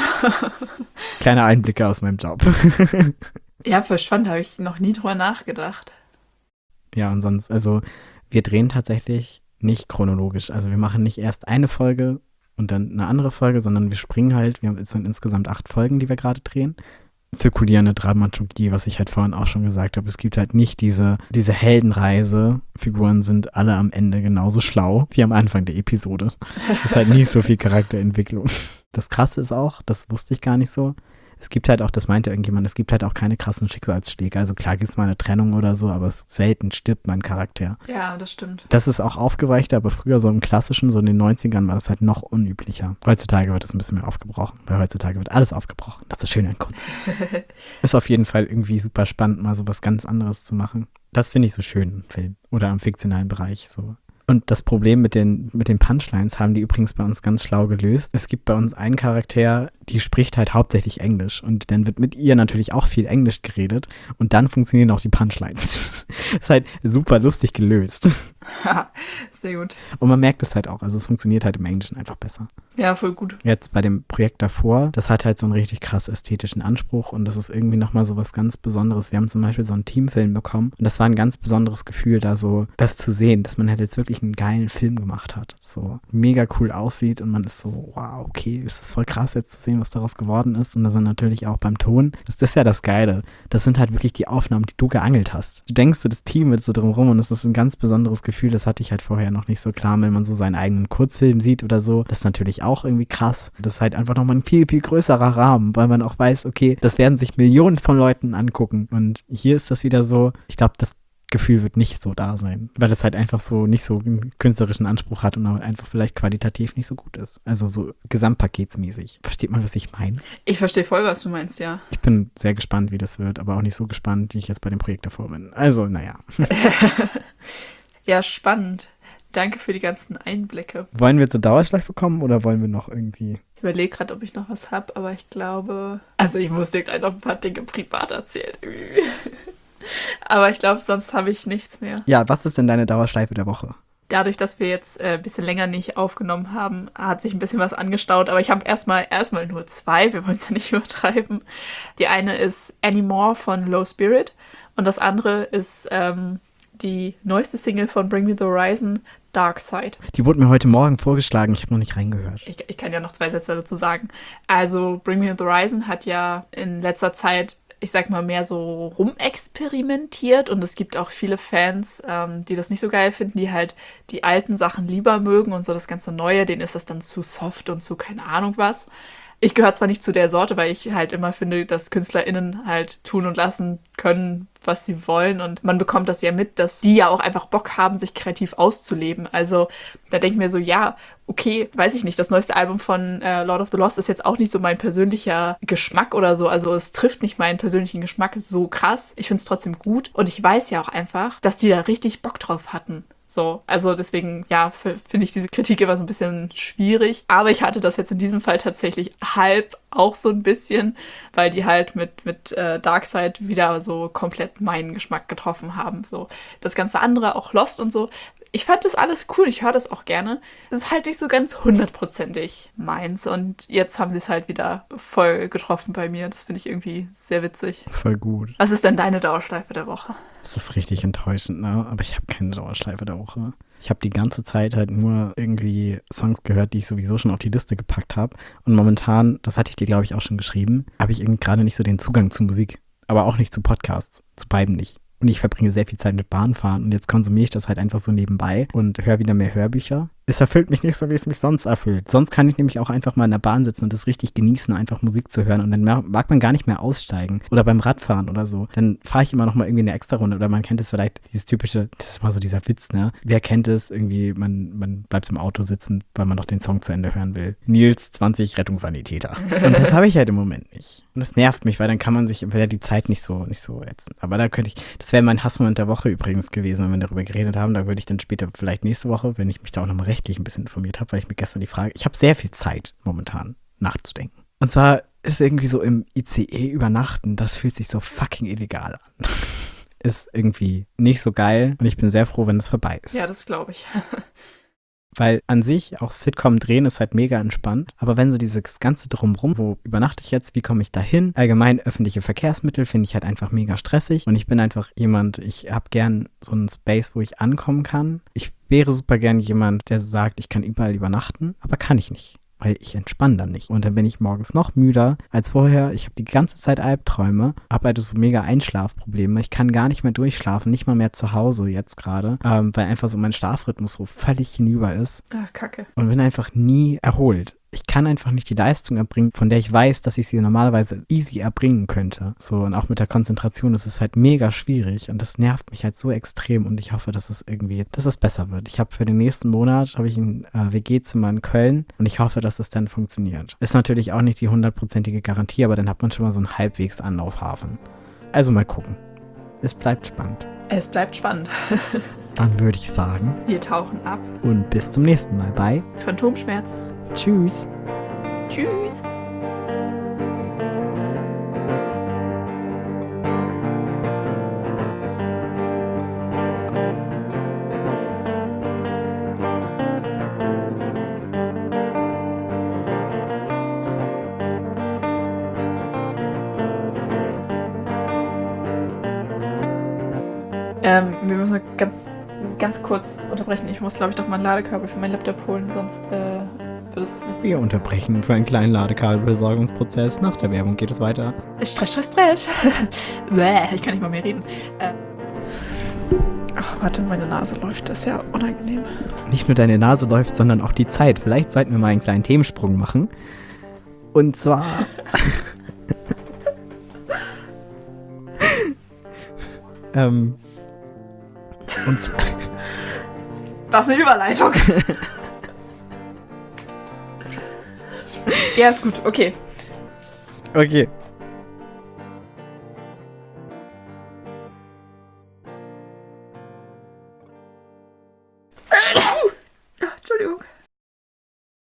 [SPEAKER 2] Kleine Einblicke aus meinem Job.
[SPEAKER 1] Ja, voll spannend, habe ich noch nie drüber nachgedacht.
[SPEAKER 2] Ja, und sonst, also wir drehen tatsächlich nicht chronologisch. Also wir machen nicht erst eine Folge und dann eine andere Folge, sondern wir springen halt, wir haben jetzt sind insgesamt acht Folgen, die wir gerade drehen. Zirkulierende Dramaturgie, was ich halt vorhin auch schon gesagt habe. Es gibt halt nicht diese, diese Heldenreise. Figuren sind alle am Ende genauso schlau wie am Anfang der Episode. Es ist halt nie so viel Charakterentwicklung. Das Krasse ist auch, das wusste ich gar nicht so, es gibt halt auch, das meinte irgendjemand, es gibt halt auch keine krassen Schicksalsschläge. Also klar gibt es mal eine Trennung oder so, aber es selten stirbt mein Charakter.
[SPEAKER 1] Ja, das stimmt.
[SPEAKER 2] Das ist auch aufgeweichter, aber früher so im Klassischen, so in den neunzigern war das halt noch unüblicher. Heutzutage wird es ein bisschen mehr aufgebrochen, weil heutzutage wird alles aufgebrochen. Das ist schön an Kunst. Ist auf jeden Fall irgendwie super spannend, mal so was ganz anderes zu machen. Das finde ich so schön im Film oder im fiktionalen Bereich so. Und das Problem mit den, mit den Punchlines haben die übrigens bei uns ganz schlau gelöst. Es gibt bei uns einen Charakter, die spricht halt hauptsächlich Englisch. Und dann wird mit ihr natürlich auch viel Englisch geredet. Und dann funktionieren auch die Punchlines. Das ist halt super lustig gelöst.
[SPEAKER 1] Sehr gut.
[SPEAKER 2] Und man merkt es halt auch. Also es funktioniert halt im Englischen einfach besser.
[SPEAKER 1] Ja, voll gut.
[SPEAKER 2] Jetzt bei dem Projekt davor, das hat halt so einen richtig krass ästhetischen Anspruch. Und das ist irgendwie nochmal so was ganz Besonderes. Wir haben zum Beispiel so einen Teamfilm bekommen. Und das war ein ganz besonderes Gefühl, da so das zu sehen, dass man halt jetzt wirklich einen geilen Film gemacht hat. So mega cool aussieht und man ist so, wow, okay, ist das voll krass jetzt zu sehen, was daraus geworden ist. Und da sind natürlich auch beim Ton, das, das ist ja das Geile. Das sind halt wirklich die Aufnahmen, die du geangelt hast. Du denkst so, das Team wird so drumherum und das ist ein ganz besonderes Gefühl. Das hatte ich halt vorher noch nicht so klar, wenn man so seinen eigenen Kurzfilm sieht oder so. Das ist natürlich auch irgendwie krass. Das ist halt einfach nochmal ein viel, viel größerer Rahmen, weil man auch weiß, okay, das werden sich Millionen von Leuten angucken. Und hier ist das wieder so, ich glaube, das Gefühl wird nicht so da sein, weil es halt einfach so nicht so einen künstlerischen Anspruch hat und auch einfach vielleicht qualitativ nicht so gut ist. Also so gesamtpaketsmäßig. Versteht man, was ich meine?
[SPEAKER 1] Ich verstehe voll, was du meinst, ja.
[SPEAKER 2] Ich bin sehr gespannt, wie das wird, aber auch nicht so gespannt, wie ich jetzt bei dem Projekt davor bin. Also, naja.
[SPEAKER 1] Ja, spannend. Danke für die ganzen Einblicke.
[SPEAKER 2] Wollen wir zur Dauerschleife kommen oder wollen wir noch irgendwie...
[SPEAKER 1] Ich überlege gerade, ob ich noch was habe, aber ich glaube... Also ich muss dir gleich noch ein paar Dinge privat erzählen. Aber ich glaube, sonst habe ich nichts mehr.
[SPEAKER 2] Ja, was ist denn deine Dauerschleife der Woche?
[SPEAKER 1] Dadurch, dass wir jetzt äh, ein bisschen länger nicht aufgenommen haben, hat sich ein bisschen was angestaut. Aber ich habe erstmal erstmal nur zwei, wir wollen es ja nicht übertreiben. Die eine ist Anymore von Low Spirit und das andere ist ähm, die neueste Single von Bring Me the Horizon, Dark Side.
[SPEAKER 2] Die wurde mir heute Morgen vorgeschlagen, ich habe noch nicht reingehört.
[SPEAKER 1] Ich, ich kann ja noch zwei Sätze dazu sagen. Also Bring Me the Horizon hat ja in letzter Zeit, ich sag mal, mehr so rumexperimentiert und es gibt auch viele Fans, ähm, die das nicht so geil finden, die halt die alten Sachen lieber mögen und so das ganze Neue, denen ist das dann zu soft und zu keine Ahnung was. Ich gehöre zwar nicht zu der Sorte, weil ich halt immer finde, dass KünstlerInnen halt tun und lassen können, was sie wollen. Und man bekommt das ja mit, dass die ja auch einfach Bock haben, sich kreativ auszuleben. Also da denke ich mir so, ja, okay, weiß ich nicht, das neueste Album von äh, Lord of the Lost ist jetzt auch nicht so mein persönlicher Geschmack oder so. Also es trifft nicht meinen persönlichen Geschmack so krass. Ich finde es trotzdem gut. Und ich weiß ja auch einfach, dass die da richtig Bock drauf hatten. So, also deswegen, ja, finde ich diese Kritik immer so ein bisschen schwierig. Aber ich hatte das jetzt in diesem Fall tatsächlich halb auch so ein bisschen, weil die halt mit, mit äh, Darkseid wieder so komplett meinen Geschmack getroffen haben. So, das ganze andere, auch Lost und so. Ich fand das alles cool, ich höre das auch gerne. Es ist halt nicht so ganz hundertprozentig meins. Und jetzt haben sie es halt wieder voll getroffen bei mir. Das finde ich irgendwie sehr witzig.
[SPEAKER 2] Voll gut.
[SPEAKER 1] Was ist denn deine Dauerschleife der Woche?
[SPEAKER 2] Das ist richtig enttäuschend, ne? Aber ich habe keine Dauerschleife der Woche. Ich habe die ganze Zeit halt nur irgendwie Songs gehört, die ich sowieso schon auf die Liste gepackt habe. Und momentan, das hatte ich dir, glaube ich, auch schon geschrieben, habe ich irgendwie gerade nicht so den Zugang zu Musik. Aber auch nicht zu Podcasts. Zu beiden nicht. Und ich verbringe sehr viel Zeit mit Bahnfahren und jetzt konsumiere ich das halt einfach so nebenbei und höre wieder mehr Hörbücher. Es erfüllt mich nicht so, wie es mich sonst erfüllt. Sonst kann ich nämlich auch einfach mal in der Bahn sitzen und das richtig genießen, einfach Musik zu hören und dann mag man gar nicht mehr aussteigen oder beim Radfahren oder so. Dann fahre ich immer noch mal irgendwie eine extra Runde oder man kennt es vielleicht, dieses typische, das ist mal so dieser Witz, ne? Wer kennt es irgendwie, man, man bleibt im Auto sitzen, weil man noch den Song zu Ende hören will. Nils, zwanzig Rettungssanitäter. Und das habe ich halt im Moment nicht. Und das nervt mich, weil dann kann man sich, wäre die Zeit nicht so, nicht so ätzen. Aber da könnte ich, das wäre mein Hassmoment der Woche übrigens gewesen, wenn wir darüber geredet haben. Da würde ich dann später, vielleicht nächste Woche, wenn ich mich da auch nochmal rechtlich ein bisschen informiert habe, weil ich mir gestern die Frage, ich habe sehr viel Zeit momentan nachzudenken. Und zwar ist irgendwie so im I C E übernachten, das fühlt sich so fucking illegal an. Ist irgendwie nicht so geil und ich bin sehr froh, wenn das vorbei ist.
[SPEAKER 1] Ja, das glaube ich.
[SPEAKER 2] Weil an sich auch Sitcom drehen ist halt mega entspannt. Aber wenn so dieses ganze Drumrum, wo übernachte ich jetzt, wie komme ich da hin? Allgemein öffentliche Verkehrsmittel finde ich halt einfach mega stressig. Und ich bin einfach jemand, ich habe gern so einen Space, wo ich ankommen kann. Ich wäre super gern jemand, der sagt, ich kann überall übernachten, aber kann ich nicht. Weil ich entspanne dann nicht. Und dann bin ich morgens noch müder als vorher. Ich habe die ganze Zeit Albträume, habe halt so mega Einschlafprobleme. Ich kann gar nicht mehr durchschlafen, nicht mal mehr zu Hause jetzt gerade, ähm, weil einfach so mein Schlafrhythmus so völlig hinüber ist.
[SPEAKER 1] Ach, Kacke.
[SPEAKER 2] Und bin einfach nie erholt. Ich kann einfach nicht die Leistung erbringen, von der ich weiß, dass ich sie normalerweise easy erbringen könnte. So, und auch mit der Konzentration ist es halt mega schwierig und das nervt mich halt so extrem und ich hoffe, dass es irgendwie, dass es besser wird. Ich habe für den nächsten Monat, habe ich ein äh, W G-Zimmer in Köln und ich hoffe, dass es dann funktioniert. Ist natürlich auch nicht die hundertprozentige Garantie, aber dann hat man schon mal so einen halbwegs Anlaufhafen. Also mal gucken. Es bleibt spannend.
[SPEAKER 1] Es bleibt spannend.
[SPEAKER 2] Dann würde ich sagen,
[SPEAKER 1] wir tauchen ab.
[SPEAKER 2] Und bis zum nächsten Mal bei
[SPEAKER 1] Phantomschmerz.
[SPEAKER 2] Tschüss.
[SPEAKER 1] Tschüss. Ähm, wir müssen ganz, ganz kurz unterbrechen. Ich muss, glaube ich, doch mal ein Ladekabel für meinen Laptop holen, sonst äh, wird es nicht.
[SPEAKER 2] Wir unterbrechen für einen kleinen Ladekabelbesorgungsprozess. Nach der Werbung geht es weiter.
[SPEAKER 1] Stress, Stress, Stress. Bäh, ich kann nicht mal mehr reden. Äh. Ach, warte, meine Nase läuft. Das ist ja unangenehm.
[SPEAKER 2] Nicht nur deine Nase läuft, sondern auch die Zeit. Vielleicht sollten wir mal einen kleinen Themensprung machen. Und zwar... ähm... Und zwar
[SPEAKER 1] Was eine Überleitung. Ja, ist gut, okay.
[SPEAKER 2] Okay.